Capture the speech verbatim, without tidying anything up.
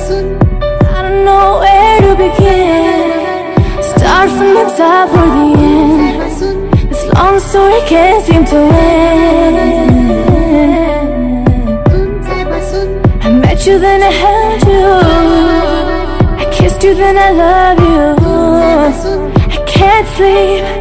I don't know where to begin. Start from the top or the end. This long story can't seem to end. I met you, then I held you. I kissed you, then I love you. I can't sleep,